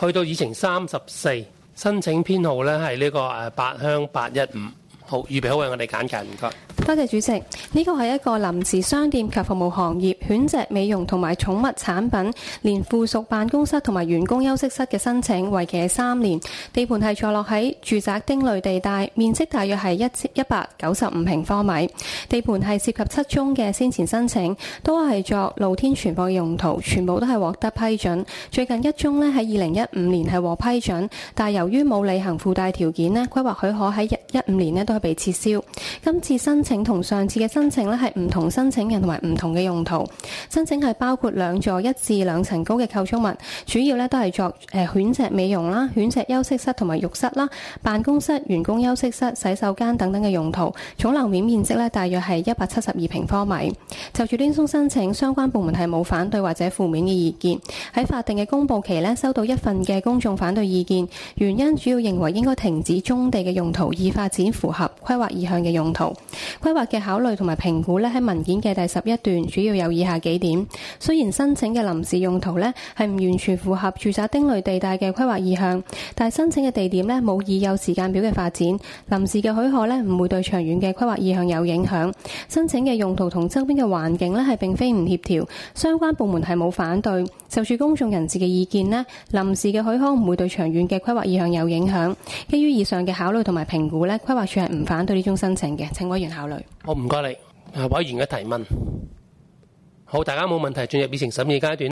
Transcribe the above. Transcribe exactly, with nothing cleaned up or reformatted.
去到議程三十四，申請編號咧係呢個誒八鄉八一五。好，預備好為我哋簡介，唔該。 多謝主席。呢個係一個臨時商店及服務行業犬隻美容同埋寵物產品，連附屬辦公室同埋員工休息室嘅申請，為期係三年。地盤係坐落喺住宅丁類地帶，面積大約係一一百九十五平方米。地盤係涉及七宗嘅先前申請，都係作露天存放嘅用途，全部都係獲得批准。最近一宗呢喺二零一五年係獲批准，但係由於冇履行附帶條件呢，規劃許可喺一一五年呢都係被撤銷。今次申請同上次嘅申請呢係唔同申請人同埋唔同嘅用途。申請係包括兩座一至兩層高嘅構築物，主要呢都係作誒犬隻美容啦、犬隻休息室同埋浴室啦、辦公室、員工休息室、洗手間等等嘅用途。總樓面面積呢大約係一百七十二平方米。就住呢宗申請，相關部門係冇反對或者負面嘅意見。喺法定嘅公佈期呢，收到一份嘅公眾反對意見，原因主要認為應該停止棕地嘅用途，以發展符合規劃意向嘅用途。規劃嘅考慮同埋評估咧喺文件嘅第十一段，主要有以下幾點。雖然申請嘅臨時用途咧係唔完全符合住宅丁類地帶嘅規劃意向，但係申請嘅地點咧冇已有時間表嘅發展，臨時嘅許可咧唔會對長遠嘅規劃意向有影響。申請嘅用途同周邊嘅環境咧係並非唔協調，相關部門係冇反對。就住公眾人士嘅意見咧，臨時嘅許可唔會對長遠嘅規劃意向有影響。基於以上嘅考慮同埋評估咧，規劃署係唔反對呢宗申請嘅。請委員考慮。 好，唔該你。委員嘅提問。好，大家冇問題，進入議程審議階段。